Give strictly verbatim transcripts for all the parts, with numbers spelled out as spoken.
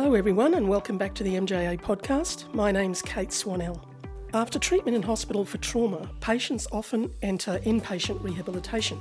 Hello everyone and welcome back to the M J A podcast. My name's Kate Swanell. After treatment in hospital for trauma, patients often enter inpatient rehabilitation.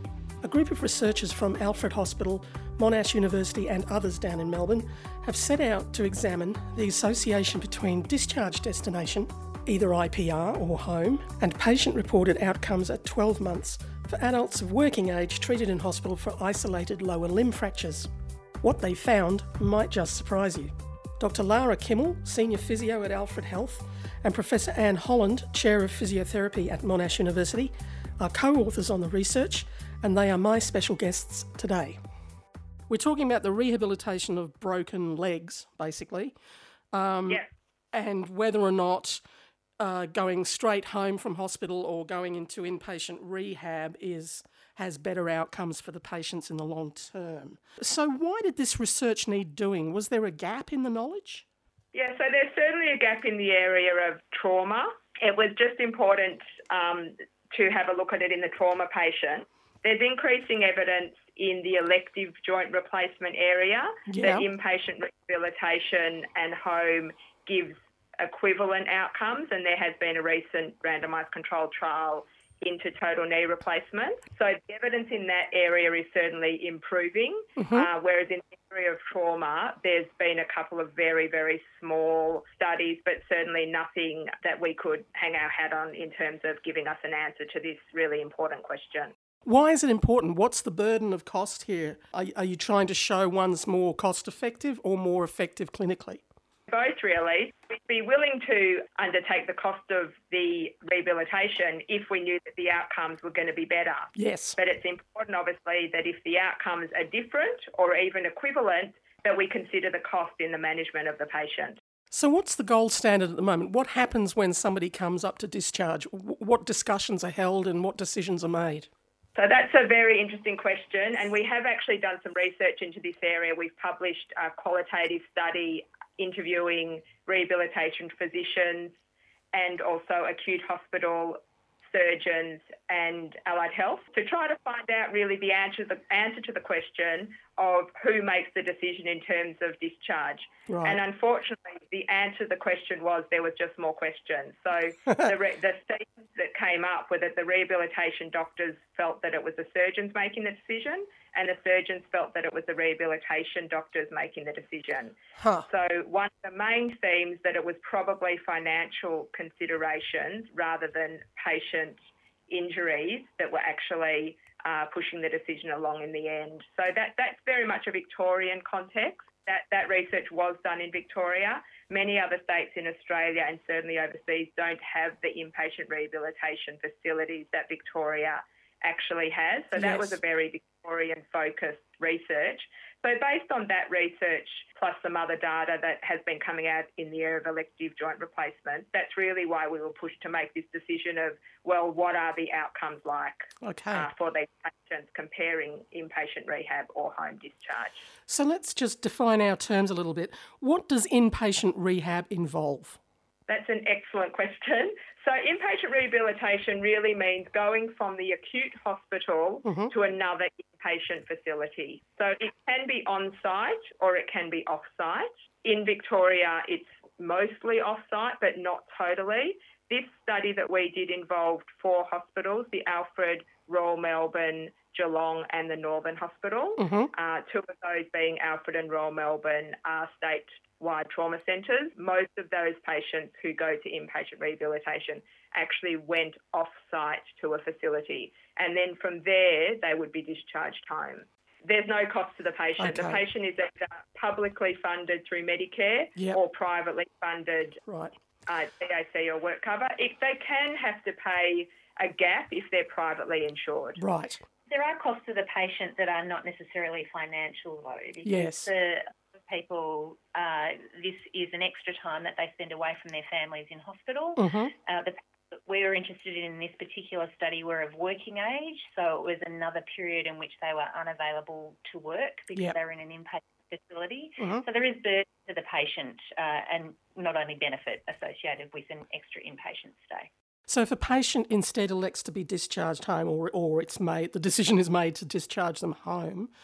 A group of researchers from Alfred Hospital, Monash University and others down in Melbourne have set out to examine the association between discharge destination, either I P R or home, and patient-reported outcomes at twelve months for adults of working age treated in hospital for isolated lower limb fractures. What they found might just surprise you. Doctor Lara Kimmel, Senior Physio at Alfred Health, and Professor Anne Holland, Chair of Physiotherapy at Monash University, are co-authors on the research, and they are my special guests today. We're talking about the rehabilitation of broken legs, basically, um, yeah. and whether or not uh, going straight home from hospital or going into inpatient rehab is has better outcomes for the patients in the long term. So why did this research need doing? Was there a gap in the knowledge? Yeah, so there's certainly a gap in the area of trauma. It was just important um, to have a look at it in the trauma patient. There's increasing evidence in the elective joint replacement area yeah. that inpatient rehabilitation and home gives equivalent outcomes, and there has been a recent randomised controlled trial into total knee replacement. So the evidence in that area is certainly improving, mm-hmm. uh, whereas in the area of trauma, there's been a couple of very, very small studies, but certainly nothing that we could hang our hat on in terms of giving us an answer to this really important question. Why is it important? What's the burden of cost here? Are, are you trying to show one's more cost-effective or more effective clinically? Both, really. We'd be willing to undertake the cost of the rehabilitation if we knew that the outcomes were going to be better. Yes. But it's important, obviously, that if the outcomes are different or even equivalent, that we consider the cost in the management of the patient. So what's the gold standard at the moment? What happens when somebody comes up to discharge? What discussions are held and what decisions are made? So that's a very interesting question, and we have actually done some research into this area. We've published a qualitative study interviewing rehabilitation physicians and also acute hospital surgeons and allied health to try to find out really the answer, the answer to the question of who makes the decision in terms of discharge. Right. And unfortunately, the answer to the question was there was just more questions. So the, re- the themes that came up were that the rehabilitation doctors felt that it was the surgeons making the decision, and the surgeons felt that it was the rehabilitation doctors making the decision. Huh. So one of the main themes that it was probably financial considerations rather than patient injuries that were actually uh, pushing the decision along in the end. So that that's very much a Victorian context. That, that research was done in Victoria. Many other states in Australia and certainly overseas don't have the inpatient rehabilitation facilities that Victoria actually has. So that yes. was a very Victorian-focused research. So based on that research, plus some other data that has been coming out in the area of elective joint replacement, that's really why we were pushed to make this decision of, well, what are the outcomes like okay. uh, for these patients comparing inpatient rehab or home discharge. So let's just define our terms a little bit. What does inpatient rehab involve? That's an excellent question. So inpatient rehabilitation really means going from the acute hospital mm-hmm. to another inpatient facility. So it can be on-site or it can be off-site. In Victoria, it's mostly off-site, but not totally. This study that we did involved four hospitals, the Alfred, Royal Melbourne, Geelong and the Northern Hospital. Mm-hmm. Uh, two of those being Alfred and Royal Melbourne are state-wide trauma centres. Most of those patients who go to inpatient rehabilitation actually went off-site to a facility, and then from there they would be discharged home. There's no cost to the patient. Okay. The patient is either publicly funded through Medicare yep. or privately funded right. uh, D A C or work cover. If they can have to pay a gap if they're privately insured. Right. There are costs to the patient that are not necessarily financial, though. Because yes. For people, uh, this is an extra time that they spend away from their families in hospital. Mm-hmm. Uh, the we were interested in this particular study were of working age, so it was another period in which they were unavailable to work because yep. they were in an inpatient facility. Mm-hmm. So there is burden to the patient uh, and not only benefit associated with an extra inpatient stay. So if a patient instead elects to be discharged home or or it's made the decision is made to discharge them home,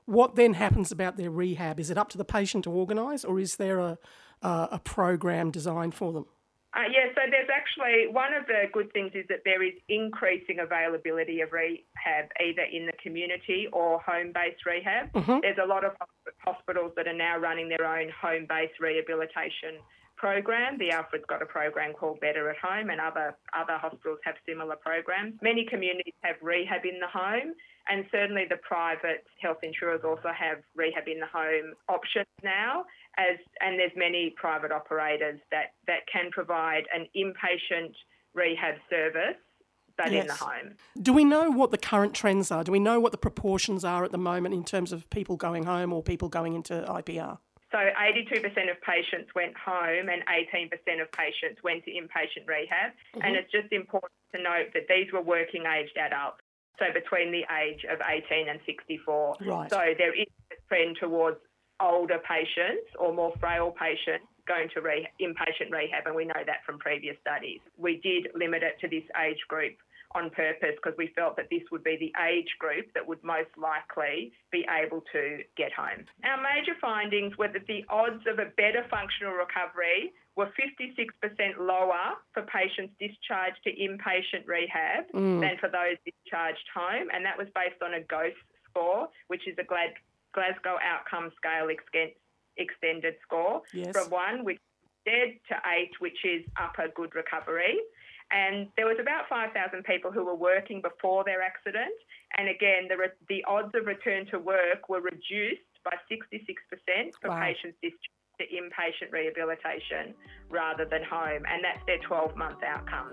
What then happens about their rehab? Is it up to the patient to organise, or is there a, a, a program designed for them? Uh, yeah, so there's actually, one of the good things is that there is increasing availability of rehab either in the community or home-based rehab. Mm-hmm. There's a lot of hospitals that are now running their own home-based rehabilitation program. The Alfred's got a program called Better at Home, and other, other hospitals have similar programs. Many communities have rehab in the home, and certainly the private health insurers also have rehab in the home options now. As and there's many private operators that, that can provide an inpatient rehab service, but yes. in the home. Do we know what the current trends are? Do we know what the proportions are at the moment in terms of people going home or people going into I P R? So eighty-two percent of patients went home and eighteen percent of patients went to inpatient rehab. Mm-hmm. And it's just important to note that these were working-aged adults, so between the age of eighteen and sixty-four. Right. So there is a trend towards older patients or more frail patients going to re- inpatient rehab, and we know that from previous studies. We did limit it to this age group on purpose because we felt that this would be the age group that would most likely be able to get home. Our major findings were that the odds of a better functional recovery were fifty-six percent lower for patients discharged to inpatient rehab mm. than for those discharged home, and that was based on a GOSE score, which is a Glad Glasgow Outcome Scale Extended Score, yes. from one, which is dead, to eight, which is upper good recovery. And there was about five thousand people who were working before their accident. And again, the, re- the odds of return to work were reduced by sixty-six percent for wow. patients discharged to inpatient rehabilitation rather than home. And that's their twelve-month outcomes.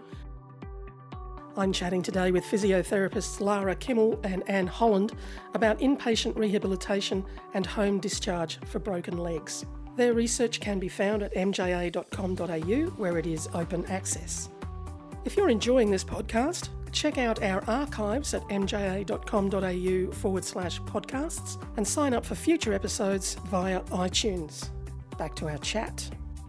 I'm chatting today with physiotherapists Lara Kimmel and Anne Holland about inpatient rehabilitation and home discharge for broken legs. Their research can be found at m j a dot com dot a u, where it is open access. If you're enjoying this podcast, check out our archives at m j a dot com dot a u forward slash podcasts and sign up for future episodes via iTunes. Back to our chat.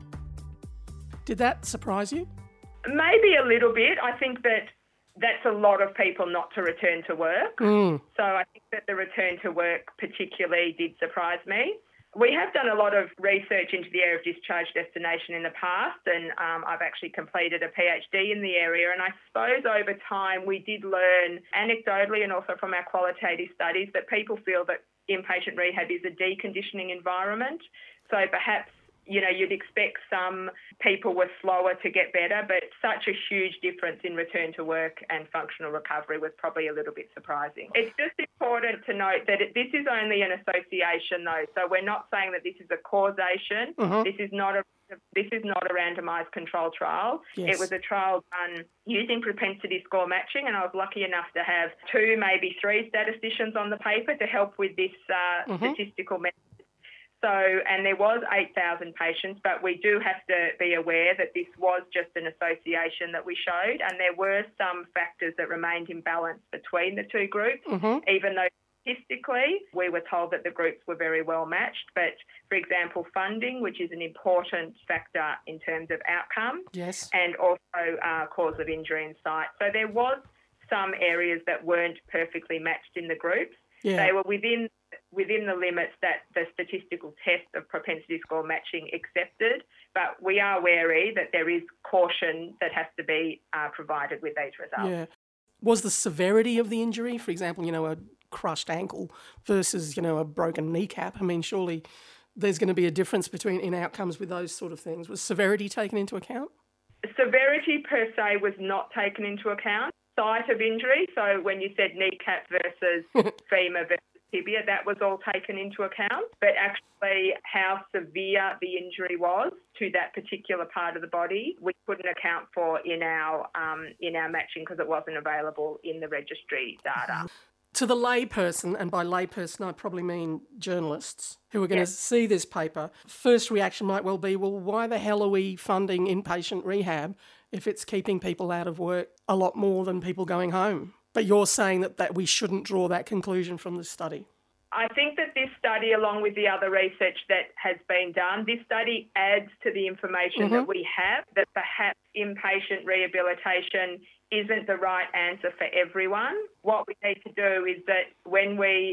Did that surprise you? Maybe a little bit. I think that that's a lot of people not to return to work. Mm. So I think that the return to work particularly did surprise me. We have done a lot of research into the area of discharge destination in the past, and um, I've actually completed a PhD in the area. And I suppose over time we did learn anecdotally and also from our qualitative studies that people feel that inpatient rehab is a deconditioning environment. So perhaps, you know, you'd expect some people were slower to get better, but such a huge difference in return to work and functional recovery was probably a little bit surprising. It's just important to note that it, this is only an association, though, so we're not saying that this is a causation. Uh-huh. This is not a this is not a randomised control trial. Yes. It was a trial done using propensity score matching, and I was lucky enough to have two, maybe three statisticians on the paper to help with this uh, uh-huh. statistical method. So, and there was eight thousand patients, but we do have to be aware that this was just an association that we showed, and there were some factors that remained in balance between the two groups, mm-hmm. even though statistically we were told that the groups were very well matched. But, for example, funding, which is an important factor in terms of outcome, yes, and also uh, cause of injury and site. So there was some areas that weren't perfectly matched in the groups. Yeah. They were within within the limits that the statistical test of propensity score matching accepted, but we are wary that there is caution that has to be uh, provided with these results. Yeah. Was the severity of the injury, for example, you know, a crushed ankle versus, you know, a broken kneecap? I mean, surely there's going to be a difference between in outcomes with those sort of things. Was severity taken into account? Severity per se was not taken into account. Site of injury, so when you said kneecap versus femur versus tibia, that was all taken into account. But actually how severe the injury was to that particular part of the body, we couldn't account for in our um, in our matching because it wasn't available in the registry data. To the layperson, and by layperson I probably mean journalists who are going yes. to see this paper, first reaction might well be, well, why the hell are we funding inpatient rehab if it's keeping people out of work a lot more than people going home? But you're saying that, that we shouldn't draw that conclusion from this study. I think that this study, along with the other research that has been done, this study adds to the information mm-hmm. that we have that perhaps inpatient rehabilitation isn't the right answer for everyone. What we need to do is that when we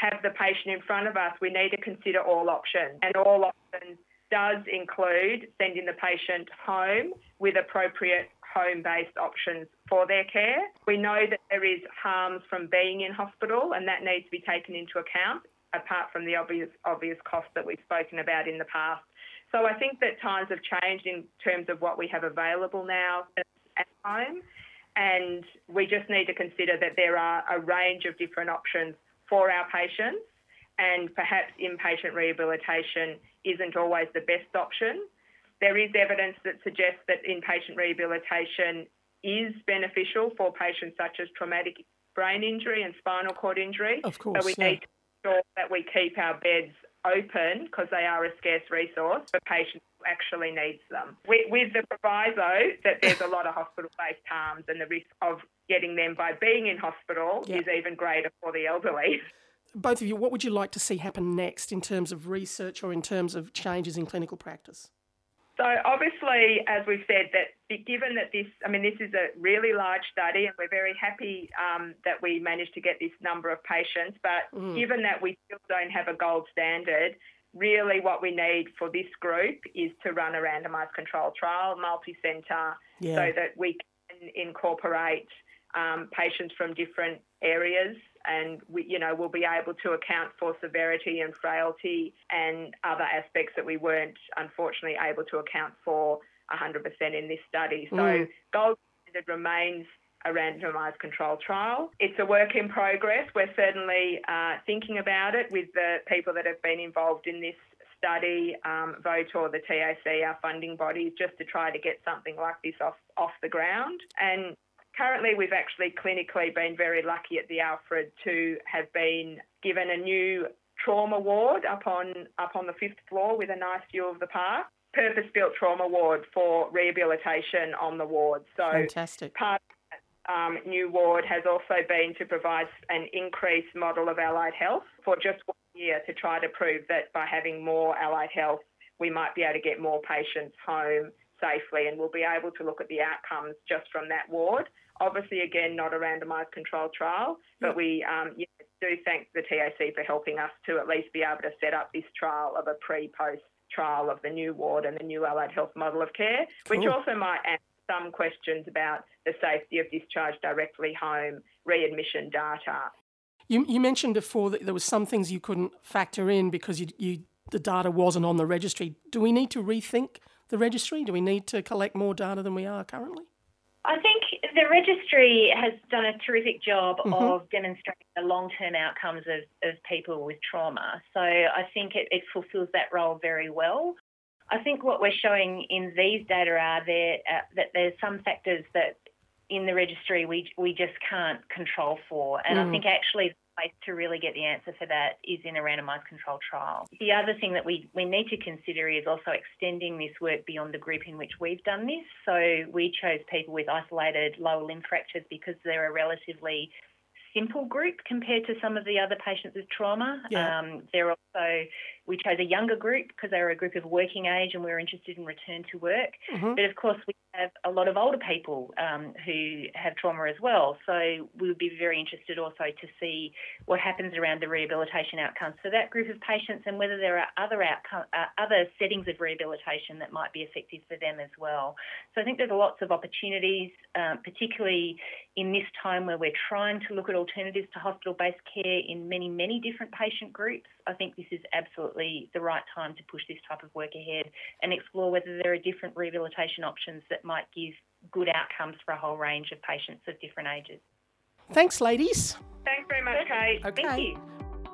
have the patient in front of us, we need to consider all options. And all options does include sending the patient home with appropriate home-based options for their care. We know that there is harms from being in hospital, and that needs to be taken into account, apart from the obvious obvious costs that we've spoken about in the past. So I think that times have changed in terms of what we have available now at home, and we just need to consider that there are a range of different options for our patients, and perhaps inpatient rehabilitation isn't always the best option. There is evidence that suggests that inpatient rehabilitation is beneficial for patients such as traumatic brain injury and spinal cord injury. Of course, so we yeah. need to ensure that we keep our beds open because they are a scarce resource for patients who actually needs them. With, with the proviso that there's a lot of hospital-based harms, and the risk of getting them by being in hospital yeah. is even greater for the elderly. Both of you, what would you like to see happen next in terms of research or in terms of changes in clinical practice? So obviously, as we've said, that given that this, I mean, this is a really large study, and we're very happy um, that we managed to get this number of patients, but mm. given that we still don't have a gold standard, really what we need for this group is to run a randomised controlled trial, multi-centre, yeah. so that we can incorporate um, patients from different areas, and we, you know, we'll be able to account for severity and frailty and other aspects that we weren't unfortunately able to account for one hundred percent in this study. So mm. gold standard remains a randomised controlled trial. It's a work in progress. We're certainly uh, thinking about it with the people that have been involved in this study, um, VOTOR, the T A C, our funding bodies, just to try to get something like this off, off the ground. And currently, we've actually clinically been very lucky at the Alfred to have been given a new trauma ward up on up on the fifth floor with a nice view of the park. Purpose-built trauma ward for rehabilitation on the ward. So fantastic. Part of that um, new ward has also been to provide an increased model of allied health for just one year to try to prove that by having more allied health, we might be able to get more patients home safely, and we'll be able to look at the outcomes just from that ward. Obviously, again, not a randomised controlled trial, but we um, yeah, do thank the T A C for helping us to at least be able to set up this trial of a pre-post trial of the new ward and the new allied health model of care, cool. which also might answer some questions about the safety of discharge directly home, readmission data. You, you mentioned before that there were some things you couldn't factor in because you, you, the data wasn't on the registry. Do we need to rethink the registry? Do we need to collect more data than we are currently? I think the registry has done a terrific job mm-hmm. of demonstrating the long-term outcomes of, of people with trauma. So I think it, it fulfills that role very well. I think what we're showing in these data are there uh, that there's some factors that in the registry we we just can't control for. And mm. I think actually the place to really get the answer for that is in a randomised controlled trial. The other thing that we, we need to consider is also extending this work beyond the group in which we've done this. So we chose people with isolated lower limb fractures because they're a relatively simple group compared to some of the other patients with trauma. Yeah. Um, they're also, we chose a younger group because they were a group of working age and we were interested in return to work. Mm-hmm. But of course, we have a lot of older people um, who have trauma as well. So we would be very interested also to see what happens around the rehabilitation outcomes for that group of patients and whether there are other outcome, uh, other settings of rehabilitation that might be effective for them as well. So I think there's lots of opportunities, um, particularly in this time where we're trying to look at alternatives to hospital-based care in many, many different patient groups. I think this is absolutely the right time to push this type of work ahead and explore whether there are different rehabilitation options that might give good outcomes for a whole range of patients of different ages. Thanks, ladies. Thanks very much, Kate. Okay. Thank you.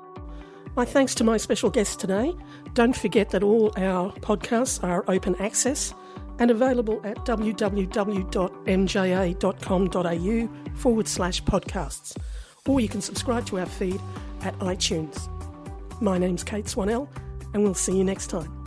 My thanks to my special guests today. Don't forget that all our podcasts are open access and available at www.mja.com.au forward slash podcasts. Or you can subscribe to our feed at iTunes. My name's Kate Swanell, and we'll see you next time.